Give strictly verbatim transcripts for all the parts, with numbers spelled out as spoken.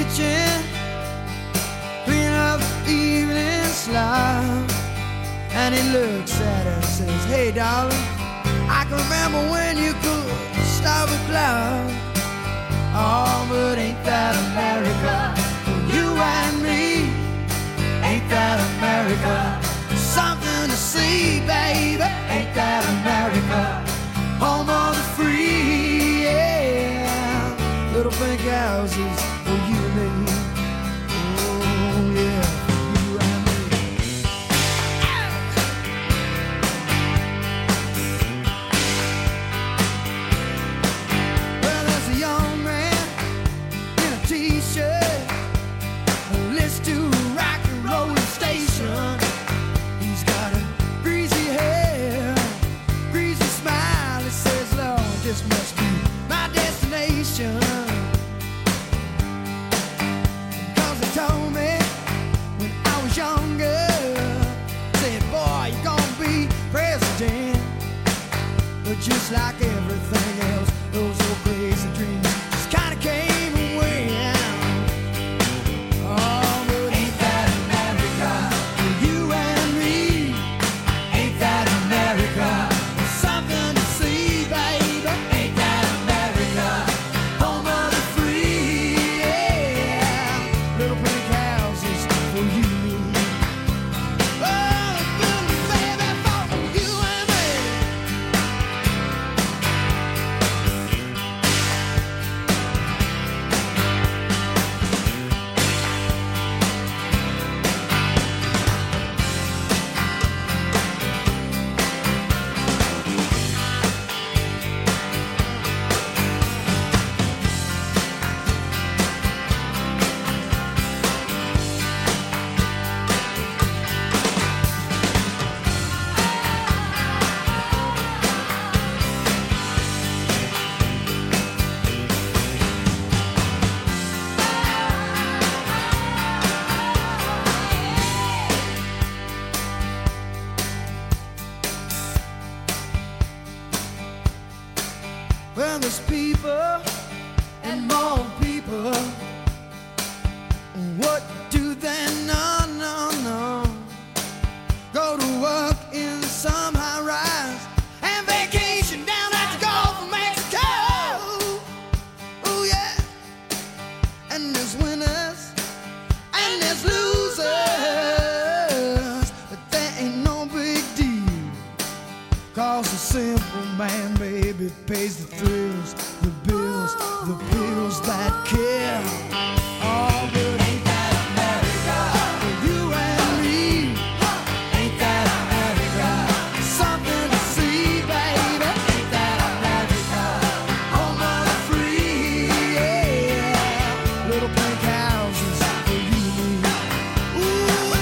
kitchen, clean up the evening slop. And he looks at her and says, hey darling, I can remember when you could stop a cloud. Oh, but ain't that America for you and me? Ain't that America? Something to see, baby. Ain't that America? Home of the free, yeah. Little pink houses for you and me. Oh, yeah, for you and me. Well, there's a young man in a t-shirt, a list to rock and roll station. He's got a greasy hair, greasy smile. He says, Lord, this must be my destination. Cause they told me when I was younger, said, boy, you're gonna be president. But just like everything else, those old crazy dreams just kinda came and went. Oh, but ain't that America for you and me? Ain't that America? Something to see, baby. Ain't that America? Home of the free, yeah. Little pink houses for you. Oh, little baby, for you and me. Well, there's people and more people. What do they know? No, no. Go to work in some high rise and vacation down at the Gulf of Mexico. Oh, yeah. And there's winners and there's losers. But that ain't no big deal. Cause the simple man, baby, pays the thrills, the bills, the bills that kill. Oh, but ain't that America for you and me? Ain't that America? Something to see, baby. Ain't that America? Home of the free, yeah. Little pink houses for you and me. Ooh.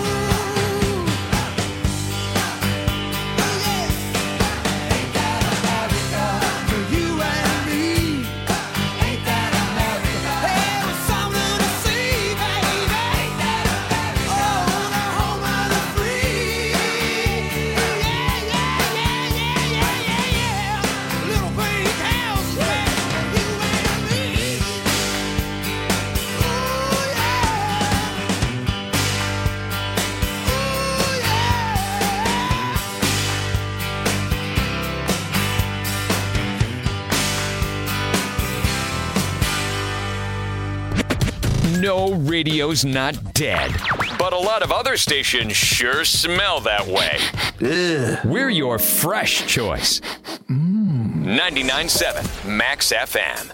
Oh, yeah. Ain't that America for you and me? Ain't that America? Hey, there's something to see, baby. Ain't that America? Oh, the home of the free. Yeah, yeah, yeah, yeah, yeah, yeah, yeah. Little pink house for you and me. Ooh, yeah. Ooh, yeah. No, radio's not dead. But a lot of other stations sure smell that way. We're your fresh choice. ninety-nine point seven Max F M.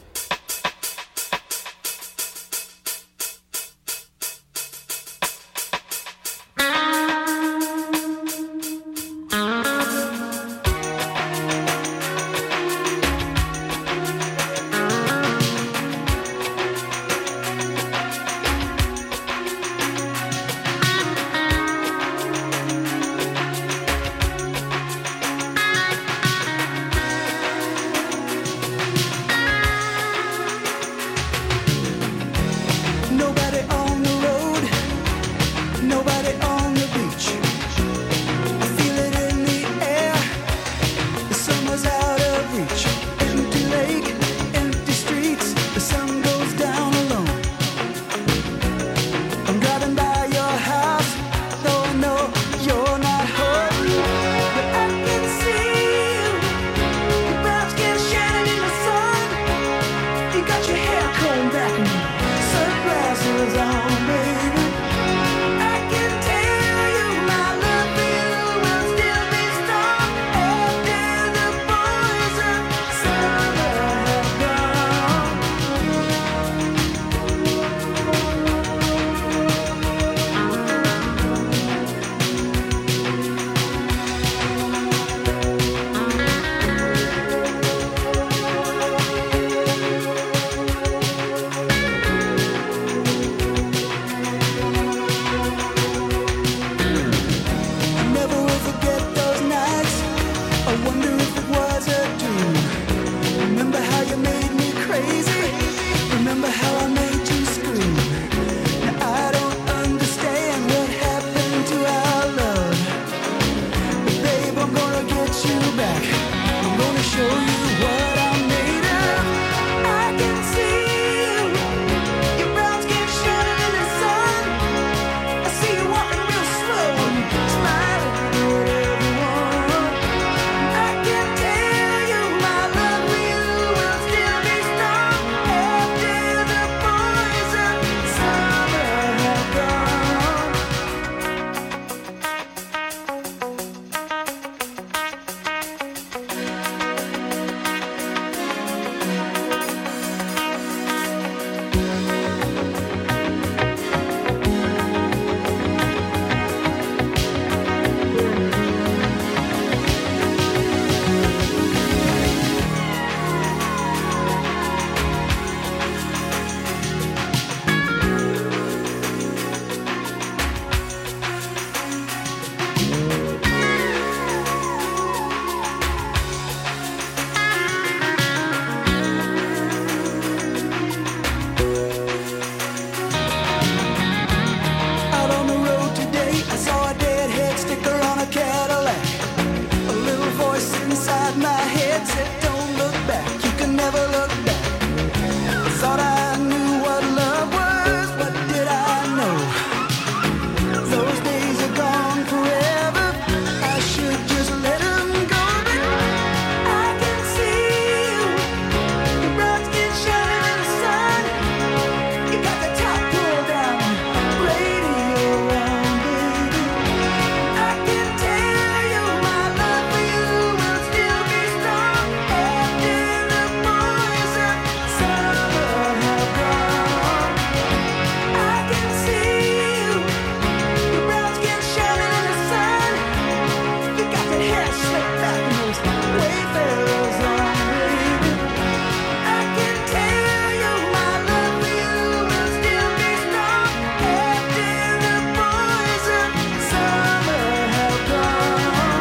never looked back. I thought I knew what love was, what did I know? Those days are gone forever. I should just let them go. But I can see you, your brown skin shining in the sun. You got the top pulled down, radio on, baby. I can tell you my love for you will still be strong after the boys of summer have gone. I can see you, your brown skin shining in the sun. You got that hair slicked back and those wayfarers on, baby. I can tell you my love for you will still be strong after the boys of summer have gone.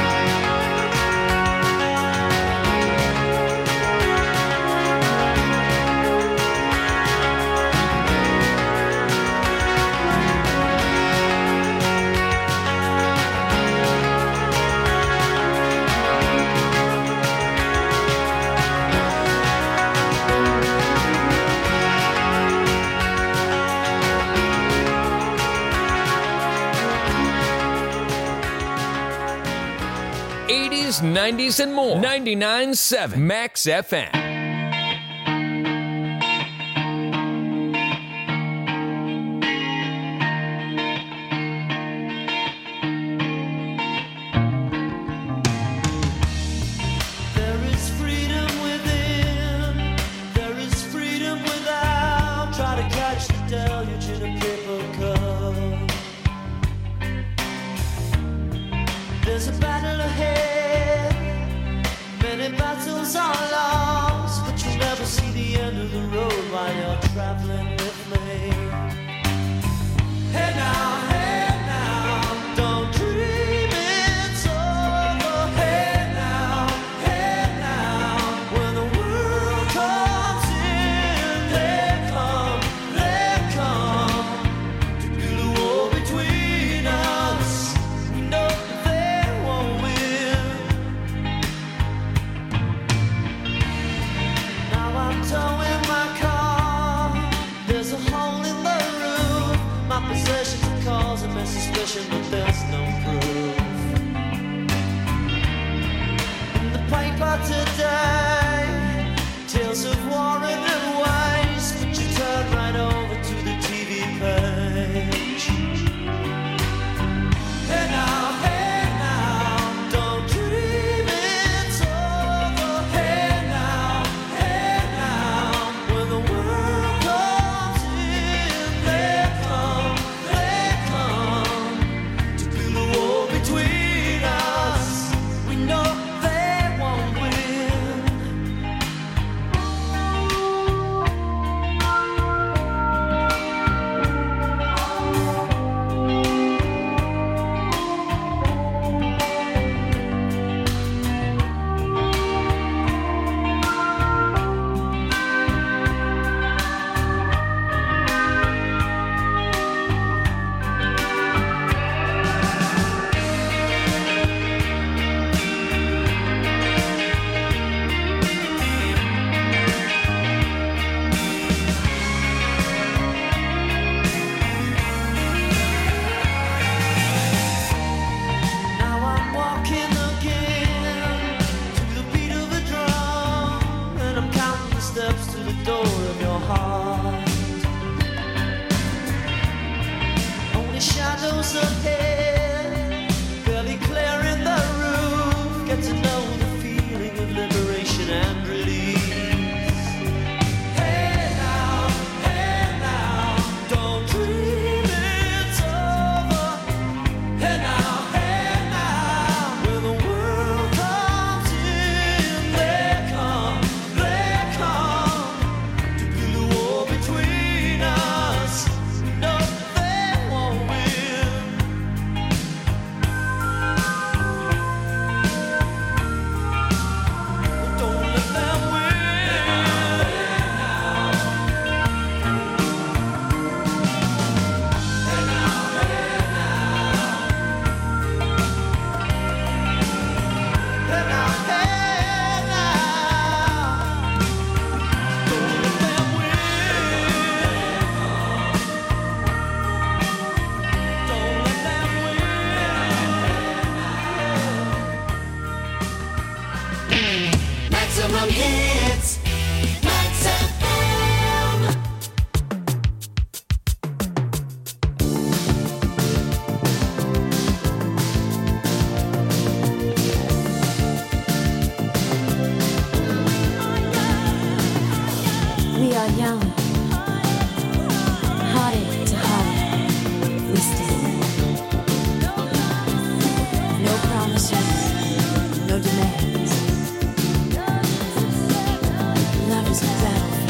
eighties, nineties, and more. ninety-nine point seven Max F M. There is freedom within, there is freedom without. Try to catch the deluge in a paper cup. There's a battle ahead, many battles are lost, but you'll never see the end of the road while you're traveling with me. Hey now, hey now, don't dream it's over. Hey now, hey now, when the world comes in, they come, they come to build a wall between us. We know that they won't win. Now I'm towing my car. There's a hole in the roof. My possessions are causing me suspicion, but there's no proof. In the paper today, tales of war and waste, but you turn right over to the T V page. Hey now, hey now, don't dream it's over. Hey now, hey now, when the world comes in, they come, they come to build a wall between us. We know they won't win. Now I'm walking again to the beat of a drum, and I'm counting the steps to the door of your heart. Only shadows ahead, barely clearing the roof. Get to know the feeling of liberation and release. Hey now, hey now, don't dream it's over. Hey now, hey now, when the world comes in, they come, they come to build a wall between us. We know they won't win. We are young, hearted to heart, we stand. No promises, no demands. Love is a battlefield.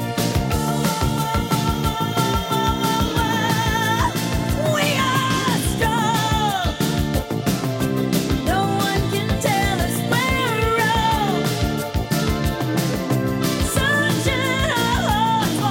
We are strong. No one can tell us we're wrong. Sunshine our hearts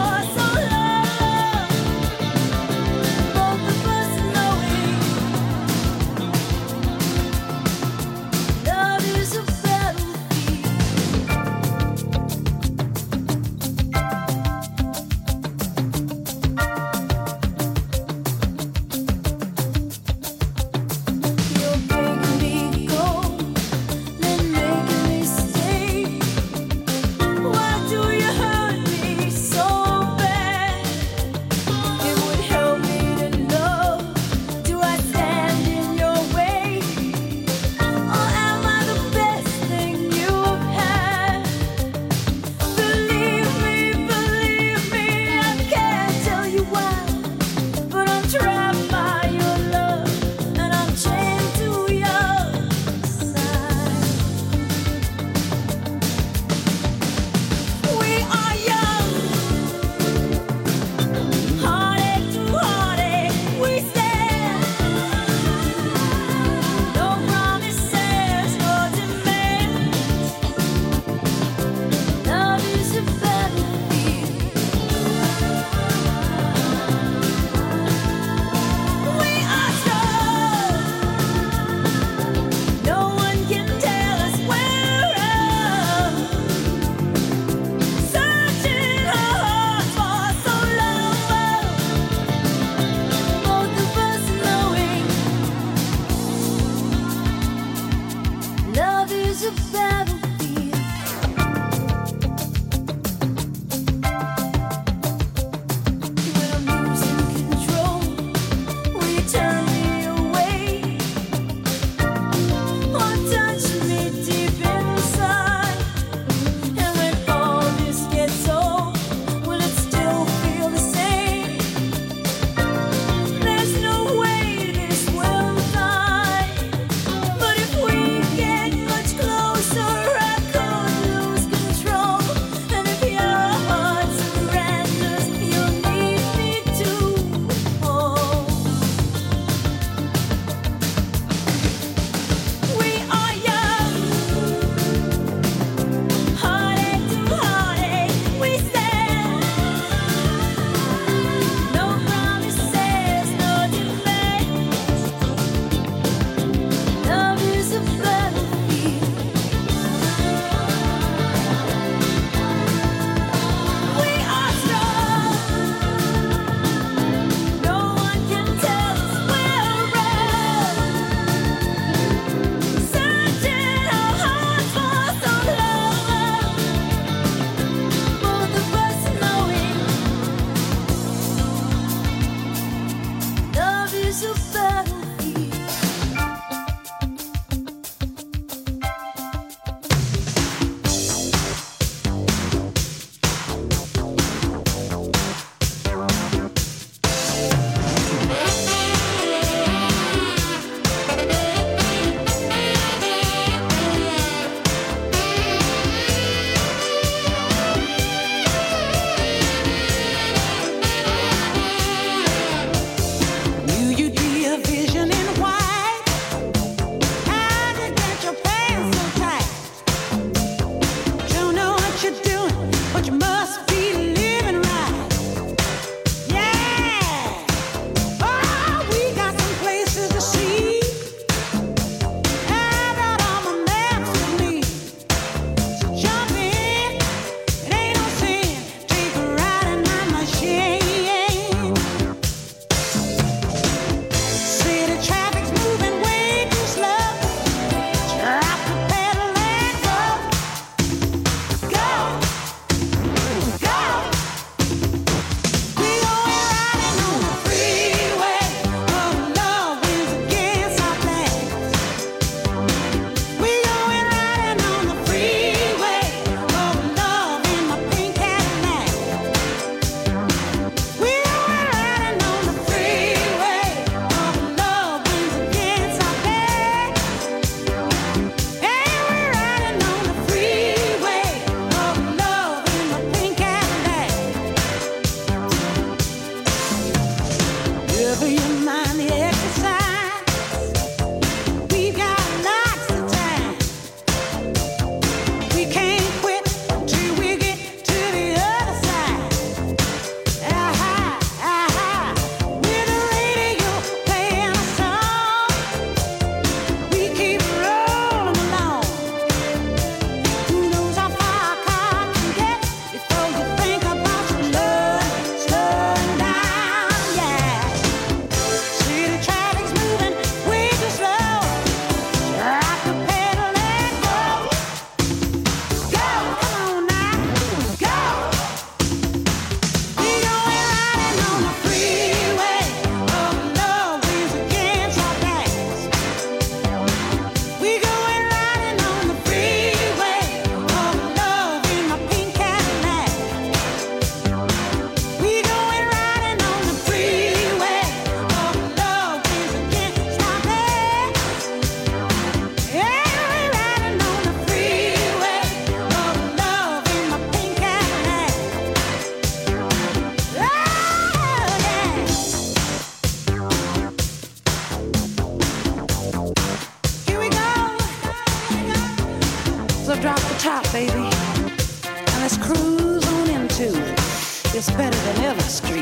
just better than Elm Street.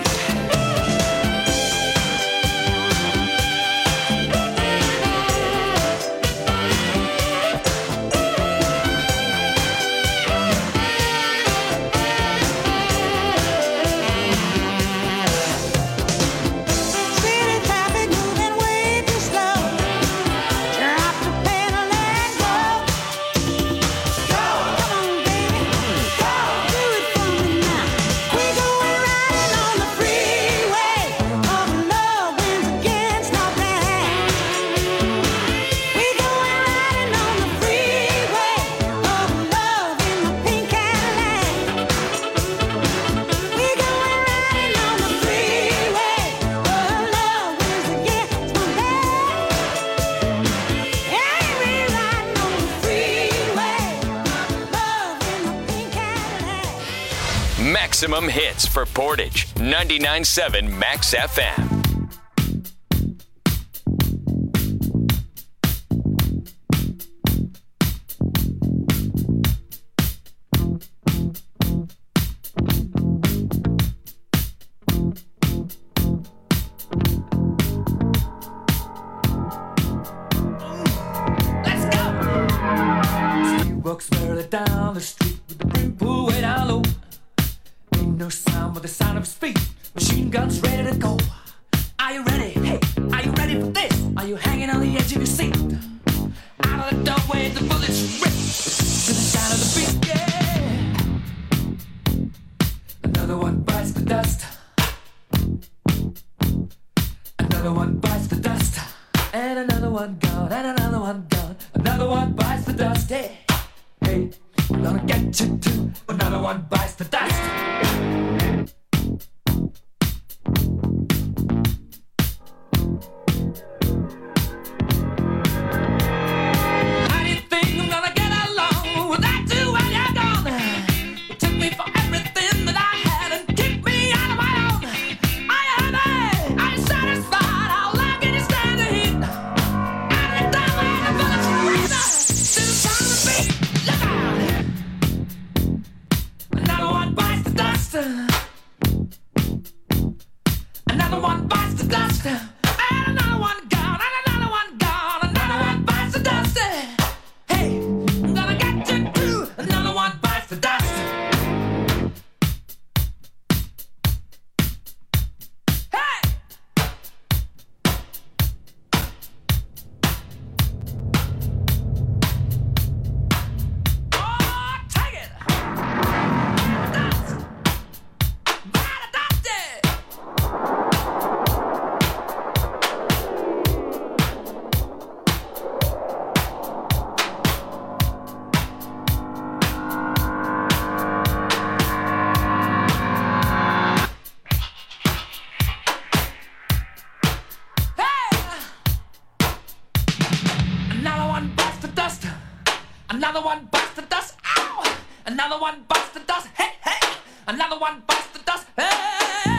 Maximum hits for Portage, ninety-nine point seven Max F M. Let's go! She walks barely down the street with the brim pulled way down low. No sound but the sound of his feet. Machine guns ready to go. Are you ready? Hey, are you ready for this? Are you hanging on the edge of your seat? Out of the doorway, the bullets rip to the sound of the beat. Yeah. Another one bites the dust. Another one bites the dust. And another one gone. And another one gone. Another one bites the dust. Hey, hey, I'm gonna get you too. Another one bites the dust. How do you think I'm gonna get along without you when you're gone? You took me for everything that I had and kicked me out of my own. Are you happy? Are you satisfied? How long can you stand the heat? Out of the doorway, the bullets rain to the sound of the beat. Look out! Another one bites the dust. Another one bites the dust. And another one gone. And another one gone. Another one bites the dust. Hey, I'm gonna get you too. Another one bites the dust. Hey! Oh, take it! Dust! By the dusty! Hey! Another one bites the dust. Another one bites the dust. Ow! Another one bites the dust. Hey, hey! Another one bites the dust. Hey!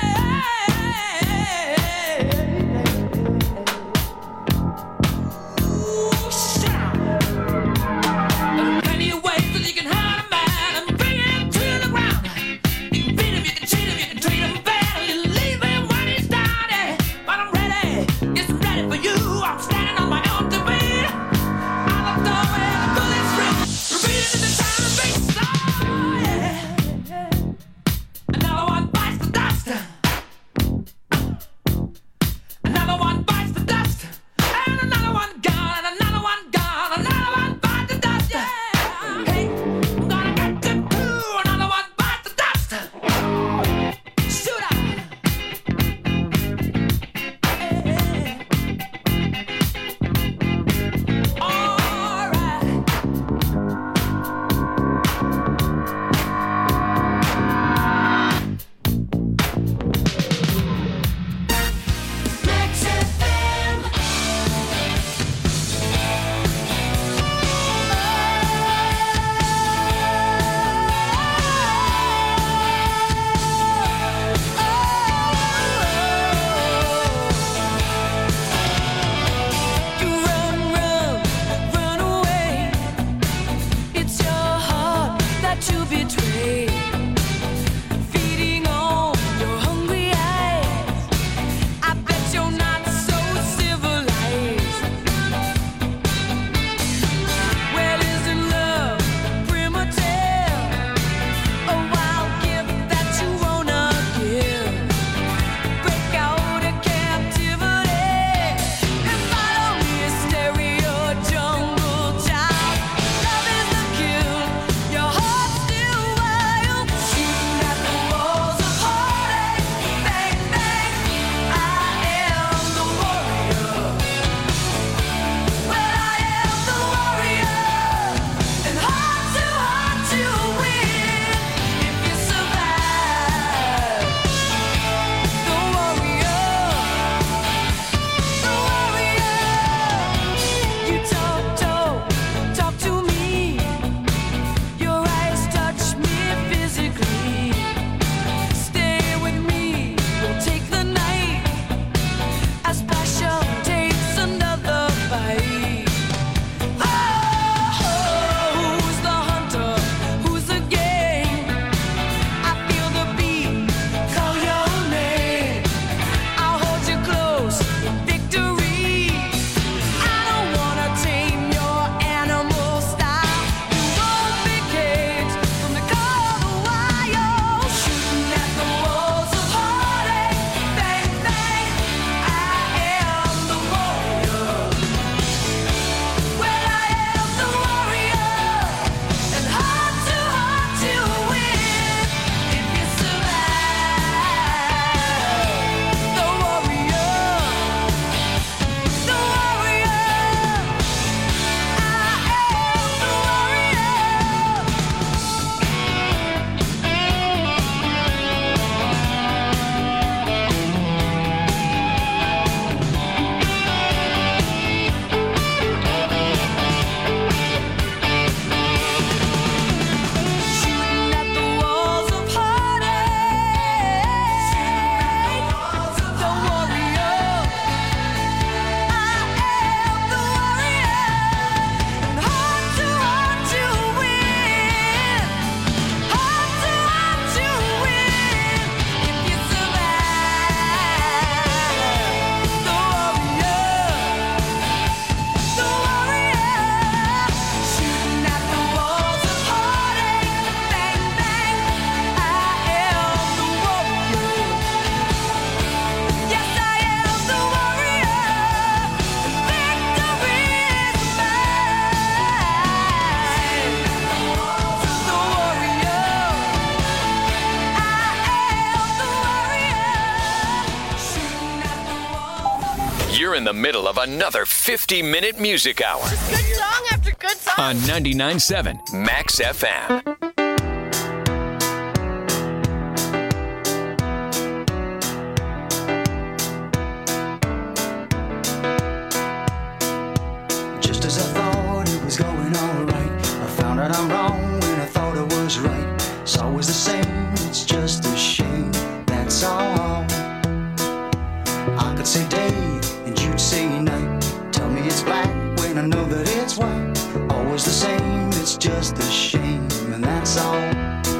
Ooh, shut up. There are plenty of ways that you can hurt a man and bring him to the ground. You can beat him, you can cheat him, you can treat him bad, or you leave him when he's down. eh. But I'm ready, yes, I'm ready for you. I'm standing on my own to beat. Out of the doorway, the bullets rip, repeating in the sound of beats. Oh, yeah, yeah. And now We're in the middle of another fifty-minute music hour. Good song after good song. On ninety-nine point seven Max F M. Just as I thought it was going all right, I found out I'm wrong when I thought I was right. It's always the same, it's just a shame, that's all. I could say day and you'd say night. Tell me it's black when I know that it's white. Always the same, it's just a shame, and that's all.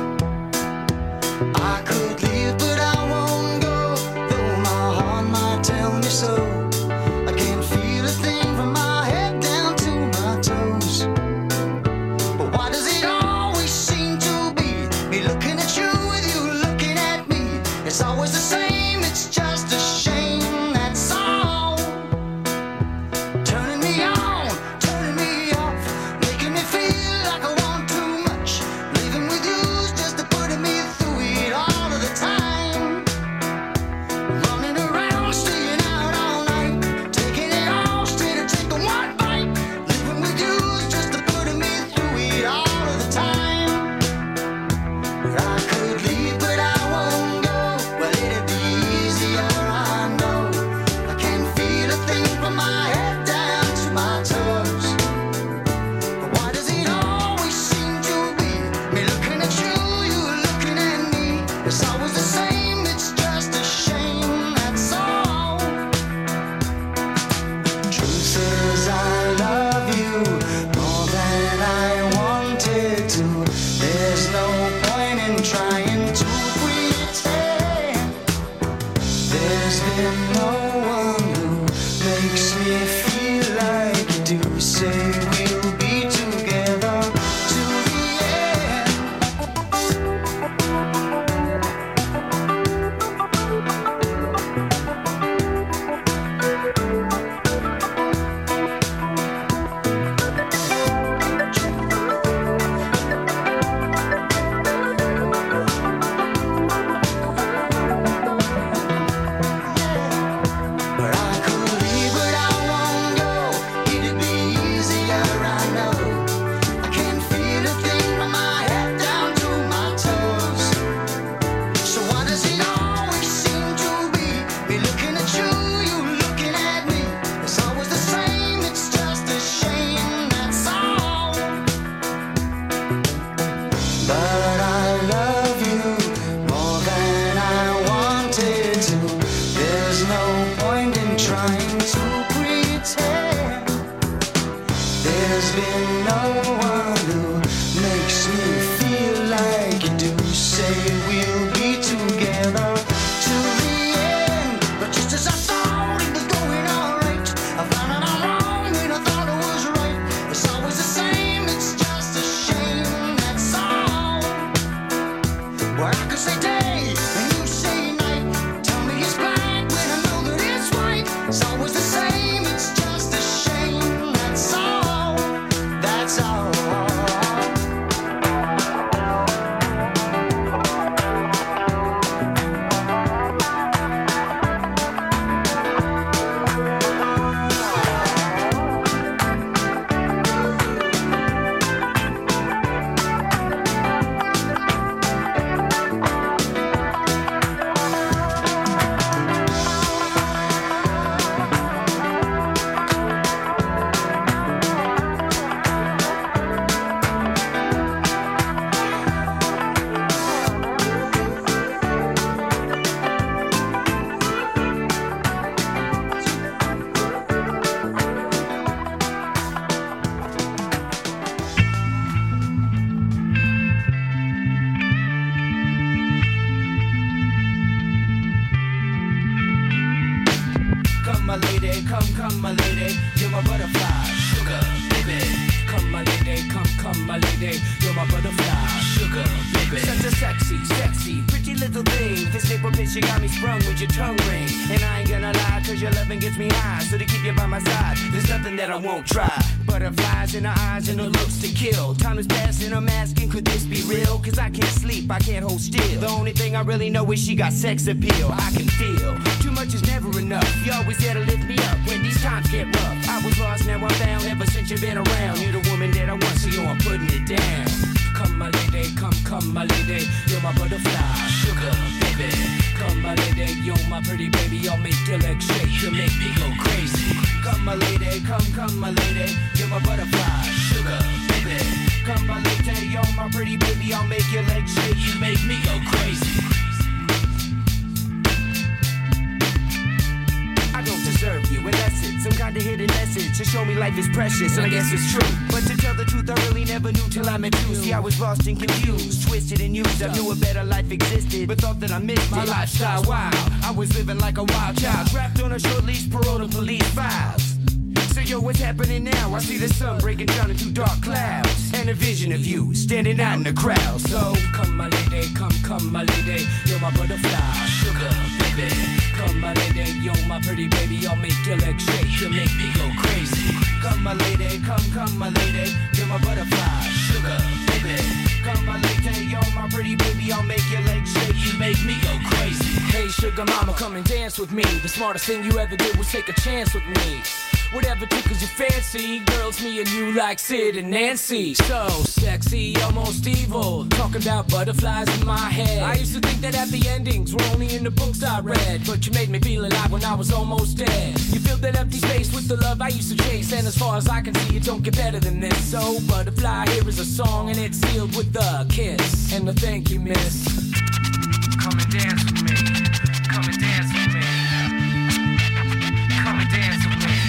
I could leave but I won't go, though my heart might tell me so. I can't feel a thing from my head down to my toes. But why does it always seem to be me looking at you with you looking at me? It's always the same, it's just a shame, that's all. Turning me on, turning me off, making me feel like I want too much. Living with you's just a putting me through it all of the time. Running around, staying out all night, taking it all straight and taking one bite. Living with you's just a putting me through it all of the time. But I could leave, but I won't go. Well, it'd be easier, I know. I can't feel a thing from my head down to my toes. But why does it always seem to be me looking at you, you looking at me? It's always the same, it's just a shame, that's all. Truth is I love you more than I wanted to. There's no point in trying to pretend. There's been no one who makes me feel like you do. Say we'll be together to the end. But I could leave, but I won't go. It'd be easier, I know. I can't feel a thing from my head down to my toes. So why does it always seem to be me looking at you, you looking at me? It's always the same, it's just a shame, that's all. But I love you more than I wanted to. There's no point in trying to pretend. There's been no one who makes me feel like you do. Say we'll be together to the end. But just as I thought it was going all right, I found out I'm wrong when I thought it was right. It's always the same, it's just a shame, that's all. Well, I could say day and you say night. Tell me it's black when I know that it's white. It's always the same, it's just a shame, that's all. That's all. Come, my lady, come, come, my lady, you're my butterfly, sugar, baby. Come, my lady, come, come, my lady, you're my butterfly, sugar, baby. Such a sexy, sexy, pretty little thing. This paper bitch, you got me sprung with your tongue ring. And I ain't gonna lie, cause your loving gets me high. So to keep you by my side, there's nothing that I won't try. Butterflies in her eyes and her looks to kill. Time is passing, I'm asking, could this be real? Cause I can't sleep, I can't hold still. The only thing I really know is she got sex appeal. I can feel too much is never enough. You're always there to lift me up when these times get rough. I was lost, now I'm found. Ever since you've been around, you're the woman that I want, so yo, I'm putting it down. Come my lady, come, come my lady, you're my butterfly, sugar baby. Come my lady, you're my pretty baby, I'll make your legs shake, you make me go crazy. Come my lady, come, come my lady, you're my butterfly, sugar baby. Come my lady, you're my pretty baby, I'll make your legs shake, you make me go crazy. I don't deserve you, unless it's some kind of hidden message to show me life is precious, and I guess it's true. But to tell the truth, I really never knew till I met you. See, I was lost and confused, twisted and used. I knew a better life existed, but thought that I missed my lifestyle. Wow, I was living like a wild child, trapped on a short leash, parole to police files. So yo, what's happening now? I see the sun breaking down into dark clouds, and a vision of you standing out in the crowd. So come my lady, come, come my lady, you're my butterfly, sugar baby. Come my lady, you're my pretty baby, I'll make your legs shake, you make me go crazy. Come my lady, come, come my lady, you're my butterfly, sugar baby. Come my lady, you're my pretty baby, I'll make your legs shake, you make me go crazy. Hey sugar mama, come and dance with me. The smartest thing you ever did was take a chance with me. Whatever tickles your fancy, girls, me and you like Sid and Nancy. So sexy, almost evil, talking about butterflies in my head. I used to think that happy endings were only in the books I read, but you made me feel alive when I was almost dead. You filled that empty space with the love I used to chase, and as far as I can see, it don't get better than this. So butterfly, here is a song, and it's sealed with a kiss and a thank you, miss. Come and dance with me, come and dance with me, come and dance with me.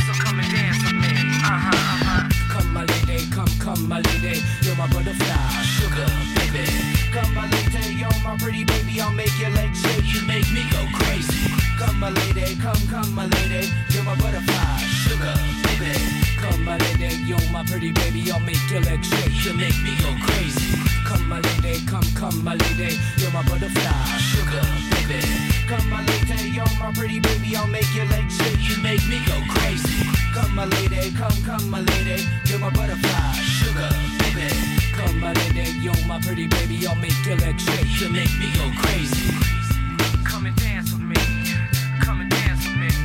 Uh-huh, uh-huh. Come my lady, come, come my lady, you're my butterfly, sugar baby. Come my lady, you're my pretty baby, I'll make your legs shake, you make me go crazy. Come my lady, come, come my lady, you're my butterfly, sugar baby. Come my lady, you're my pretty baby, I'll make your legs shake, you make me go crazy. Come my lady, come, come my lady, you're my butterfly, sugar baby. Come my lady, you're my pretty baby, I'll make your legs shake, you make me go crazy. Come my lady, come, come my lady, you're my butterfly, sugar baby. Come my lady, you're my pretty baby, I'll make your legs shake, you make me go crazy. Come and dance with me, come and dance with me.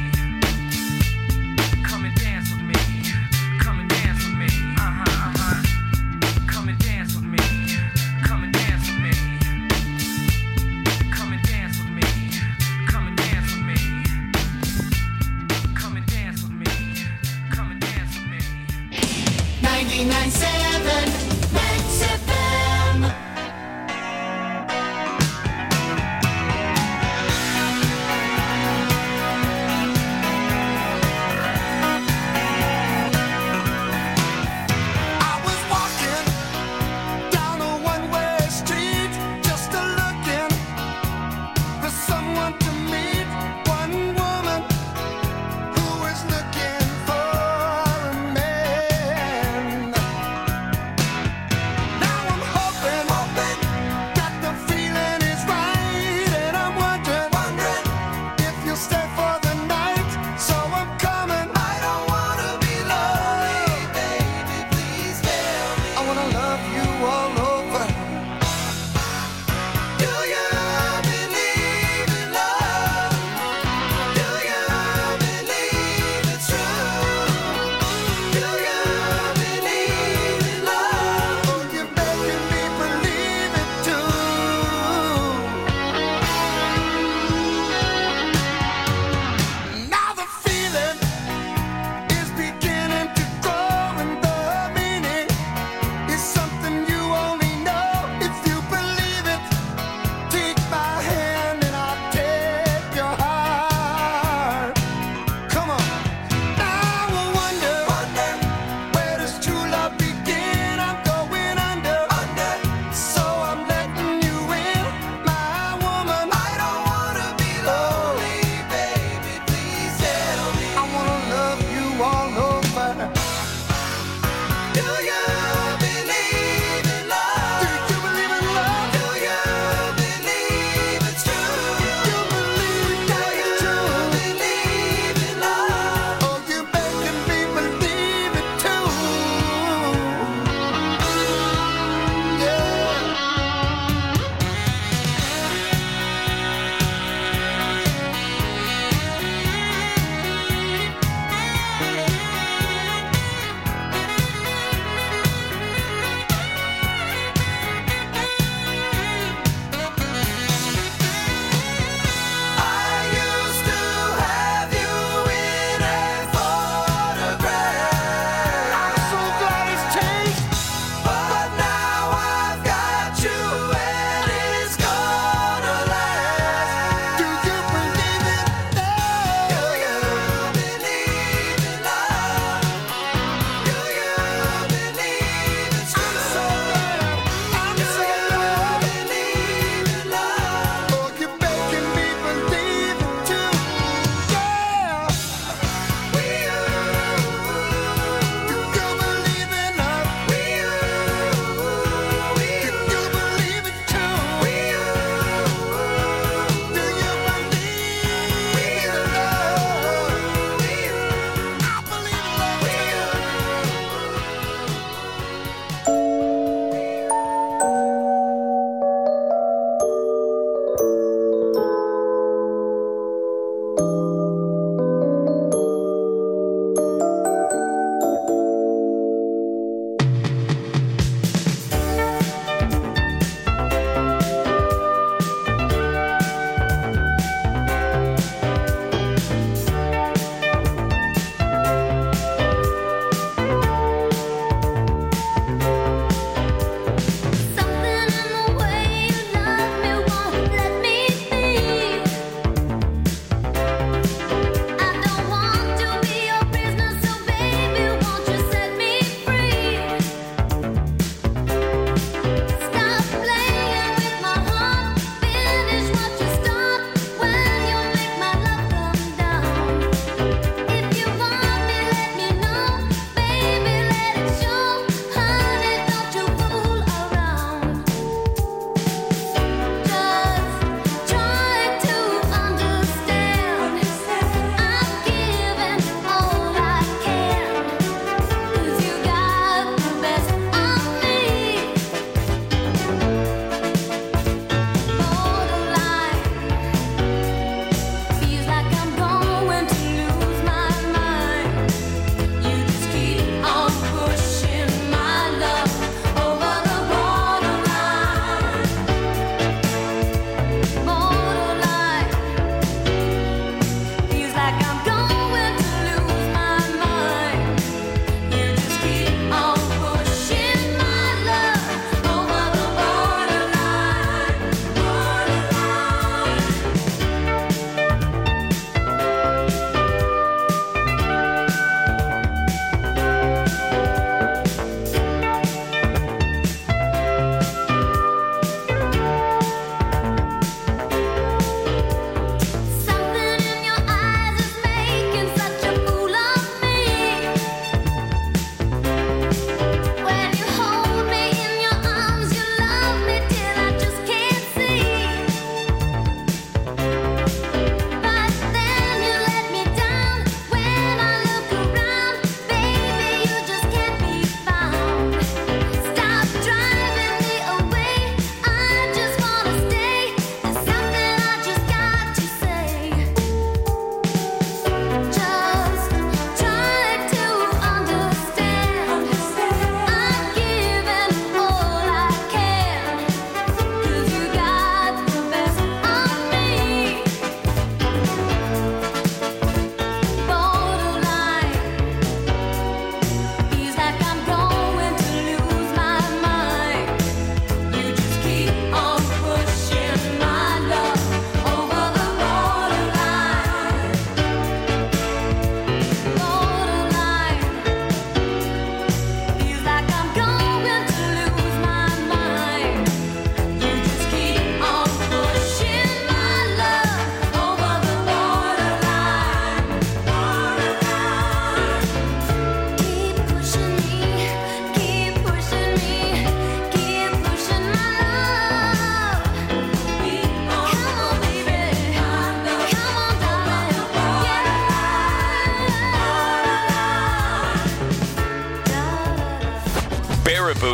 Come and dance with me, come and dance with me. Uh-huh, uh-huh. Come and dance with me, come and dance with me. Come and dance with me, come and dance with me. Come and dance with me, come and dance with me. ninety-nine point seven Max F M.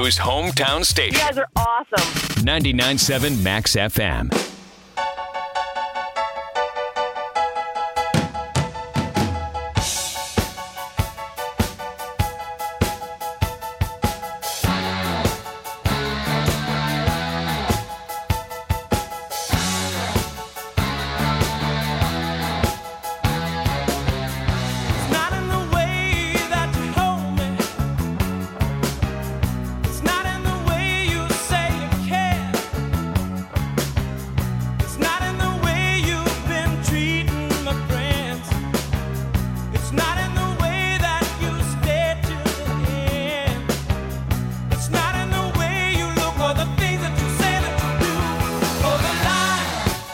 Radio's hometown You station. guys are awesome. ninety-nine point seven Max F M. Not in the way that you hold me. It's not in the way you say you care. It's not in the way you've been treating my friends. It's not in the way that you stay to the end. It's not in the way you look or the things that you say that you do. Or the lie.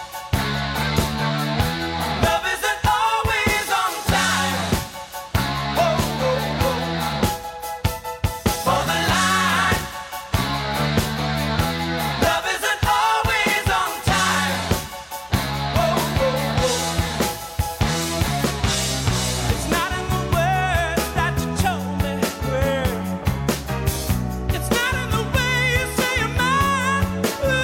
Love isn't always on time. Oh, oh, oh. For the line, love isn't always on time. Oh, oh, oh. It's not in the words that you told me, girl. It's not in the way you say you're mine.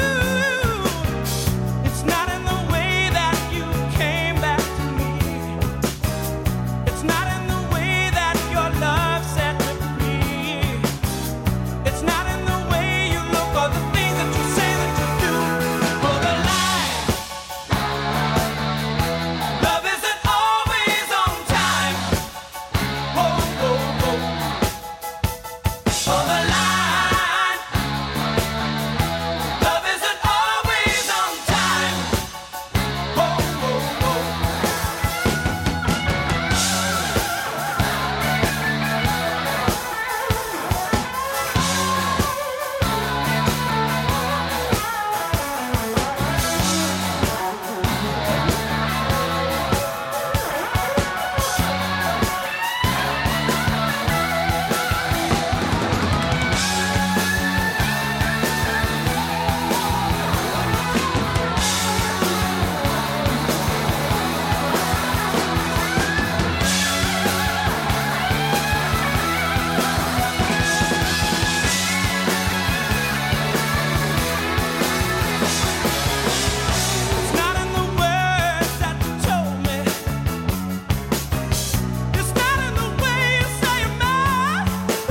Ooh. It's not in the way that you came back to me. It's not in the way that your love set me free. It's not in the way you look or the things that you say that you do. For the lie, love isn't always on time. Oh, oh, oh. For the line, love isn't always on time. Oh, oh, oh. It's not in the words that you told me. It's not in the way you say you're mine.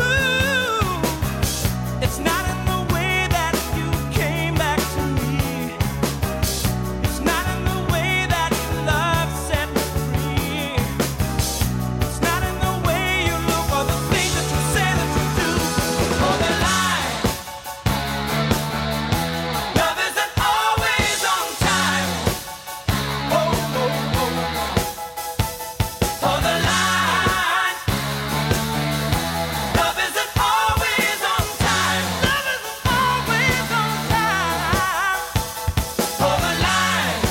Ooh. It's not in the way that you came back to me. It's not in the way that your love set me free. It's not in the way you look or the things that you say that you do. For the lie, love isn't always on time. Oh, oh, oh. For the line, love isn't always on time. Love isn't always on time. For the line,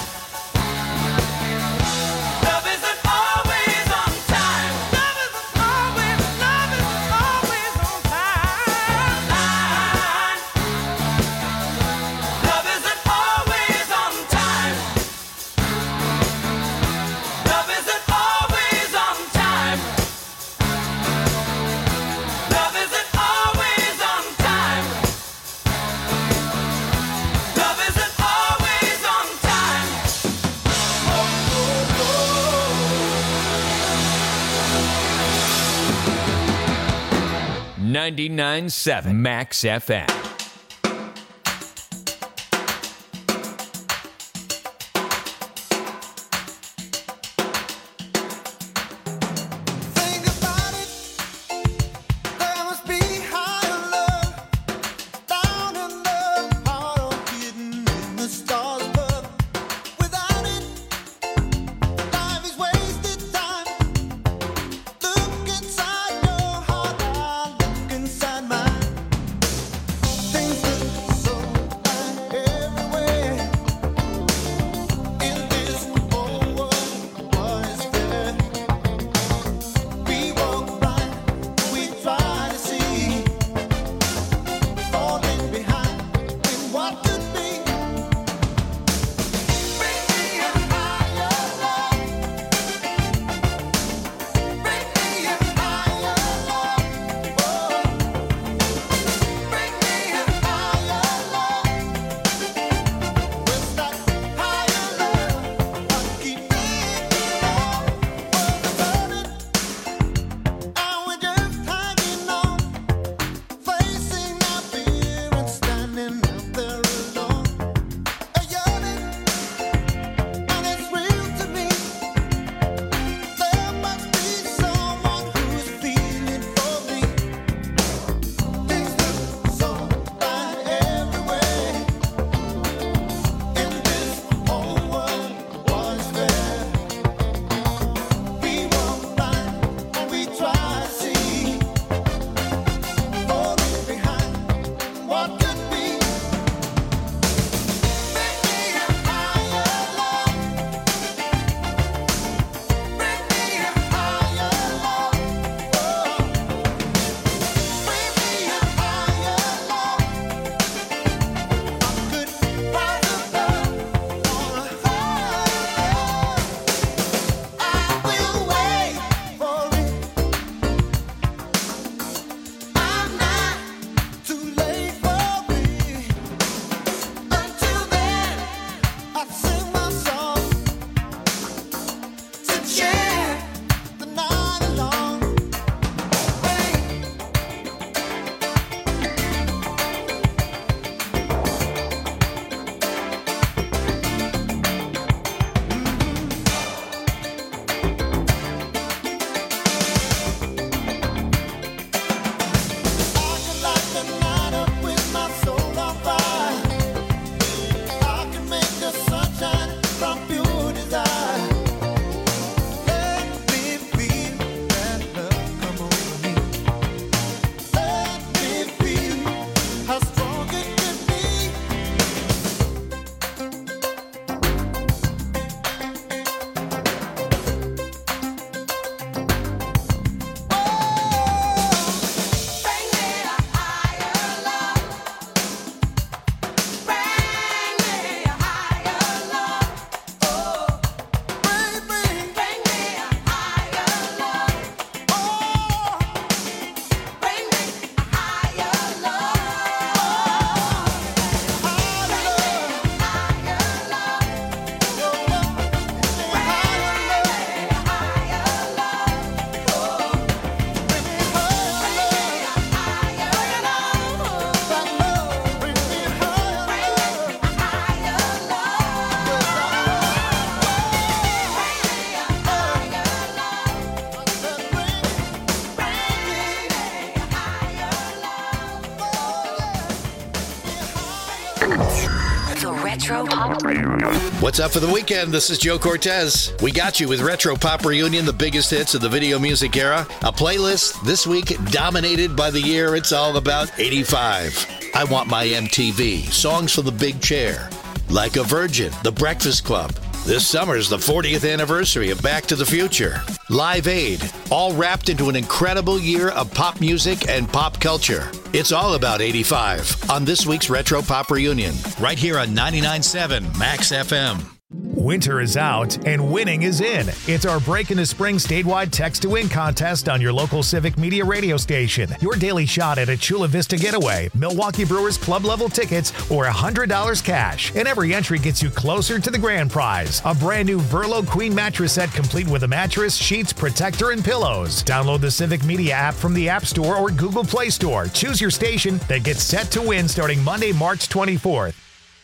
love isn't always on time. Love isn't always, love isn't always on time. Line, love isn't always on time. Love isn't always on time. Love isn't always on time. Love isn't always on time. ninety-nine point seven Max F M. Think about it. There must be higher love down in the heart of hidden in the stars above. Without it, life is wasted time. Look inside your heart, I look inside mine. Retro Pop Reunion. What's up for the weekend? This is Joe Cortez. We got you with Retro Pop Reunion, the biggest hits of the video music era. A playlist this week dominated by the year it's all about eighty-five. I Want My M T V, songs from the big chair. Like a Virgin, The Breakfast Club. This summer's the fortieth anniversary of Back to the Future. Live Aid, all wrapped into an incredible year of pop music and pop culture. It's all about eighty-five on this week's Retro Pop Reunion, right here on ninety-nine point seven Max F M. Winter is out and winning is in. It's our Break into Spring statewide text to win contest on your local Civic Media radio station. Your daily shot at a Chula Vista getaway, Milwaukee Brewers club level tickets, or one hundred dollars cash. And every entry gets you closer to the grand prize. A brand new Verlo Queen mattress set complete with a mattress, sheets, protector, and pillows. Download the Civic Media app from the App Store or Google Play Store. Choose your station that gets set to win starting Monday, March twenty-fourth.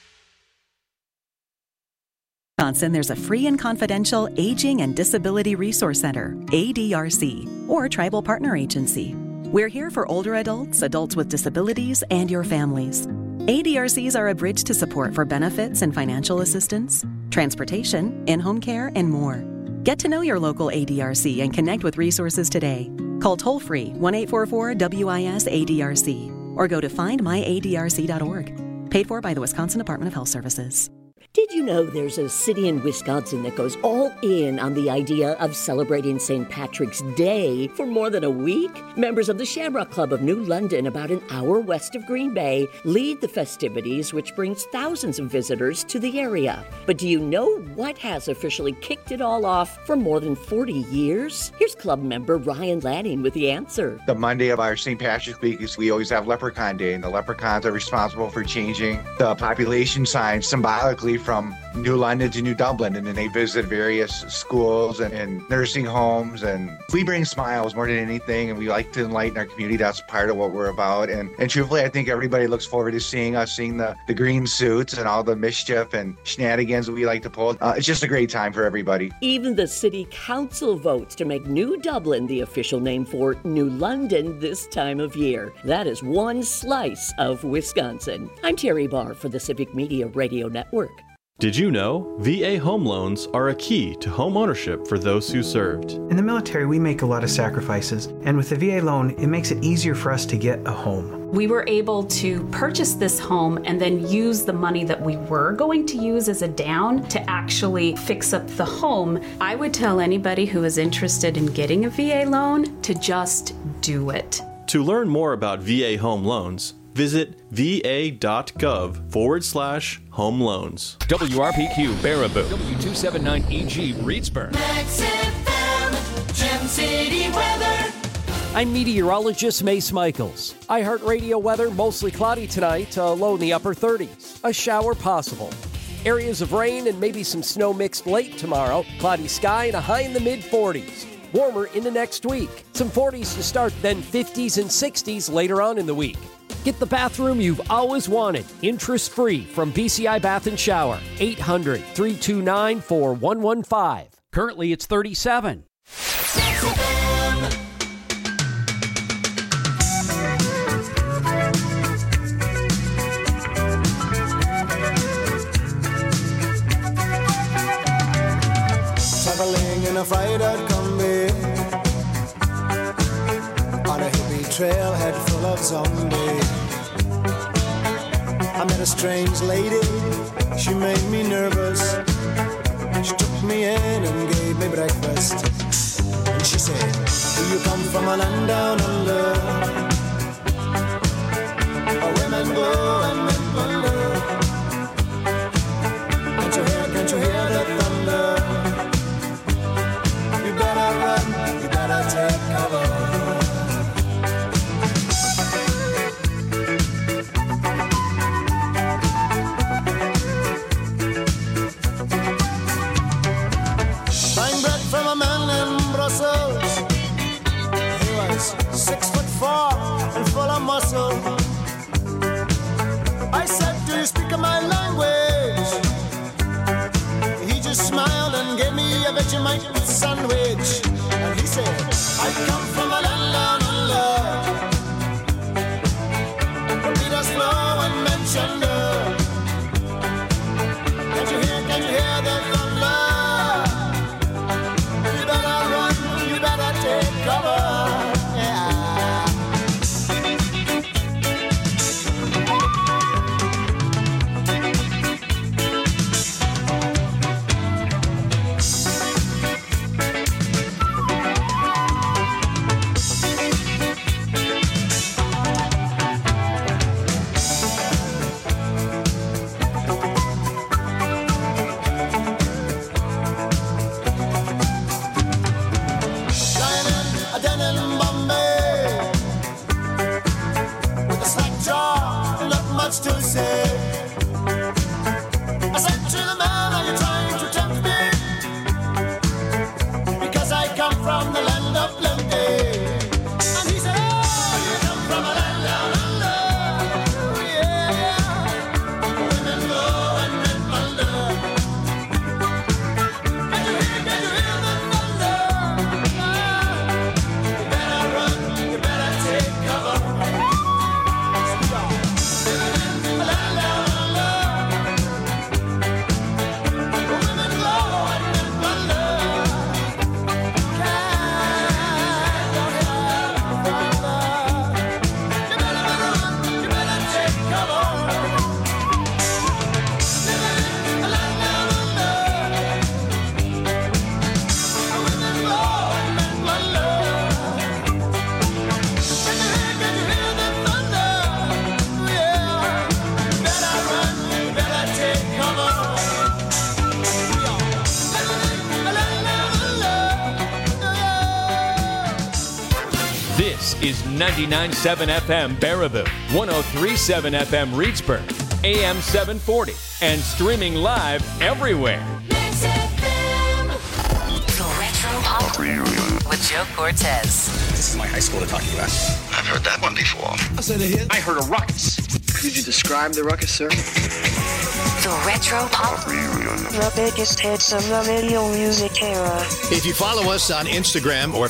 Wisconsin, there's a free and confidential Aging and Disability Resource Center, A D R C, or Tribal Partner Agency. We're here for older adults, adults with disabilities, and your families. A D R Cs are a bridge to support for benefits and financial assistance, transportation, in-home care, and more. Get to know your local A D R C and connect with resources today. Call toll-free one eight four four W I S A D R C or go to find my A D R C dot org. Paid for by the Wisconsin Department of Health Services. Did you know there's a city in Wisconsin that goes all in on the idea of celebrating Saint Patrick's Day for more than a week? Members of the Shamrock Club of New London, about an hour west of Green Bay, lead the festivities, which brings thousands of visitors to the area. But do you know what has officially kicked it all off for more than forty years? Here's club member Ryan Lanning with the answer. The Monday of our Saint Patrick's Week is we always have Leprechaun Day, and the leprechauns are responsible for changing the population sign symbolically from New London to New Dublin, and then they visit various schools and, and nursing homes, and we bring smiles more than anything, and we like to enlighten our community. That's part of what we're about, and and truthfully, I think everybody looks forward to seeing us, seeing the, the green suits and all the mischief and shenanigans that we like to pull. Uh, it's just a great time for everybody. Even the city council votes to make New Dublin the official name for New London this time of year. That is one slice of Wisconsin. I'm Terry Barr for the Civic Media Radio Network. Did you know V A home loans are a key to home ownership for those who served? In the military, we make a lot of sacrifices, and with the V A loan, it makes it easier for us to get a home. We were able to purchase this home and then use the money that we were going to use as a down to actually fix up the home. I would tell anybody who is interested in getting a V A loan to just do it. To learn more about V A home loans, visit va.gov forward slash home loans. W R P Q Baraboo. W two seventy-nine E G Reedsburg. Max F M, Gem City weather. I'm meteorologist Mace Michaels. iHeartRadio weather, mostly cloudy tonight, uh, low in the upper thirties. A shower possible. Areas of rain and maybe some snow mixed late tomorrow. Cloudy sky and a high in the mid forties. Warmer into next week. Some forties to start, then fifties and sixties later on in the week. Get the bathroom you've always wanted, interest-free from B C I Bath and Shower. eight hundred, three two nine, four one one five. Currently, it's thirty-seven. Traveling in a freighter combi on a hippie trailhead full of zombies. I met a strange lady, she made me nervous. She took me in and gave me breakfast. And she said, do you come from a land down under? Where women go and men wonder. Can't you hear, can't you hear the thunder? You better run, you better take cover. Six foot four and full of muscle. I said, do you speak my language? He just smiled and gave me a Vegemite sandwich. And he said, I come from a land down under. Read us low and mention her. This is ninety-nine point seven F M Baraboo, one oh three point seven F M Reedsburg, A M seven forty, and streaming live everywhere. The Retro Pop with Joe Cortez. This is my high school they're talking about. I've heard that one before. I said a hit. I heard a ruckus. Could you describe the ruckus, sir? The Retro Pop. The biggest hits of the video music era. If you follow us on Instagram or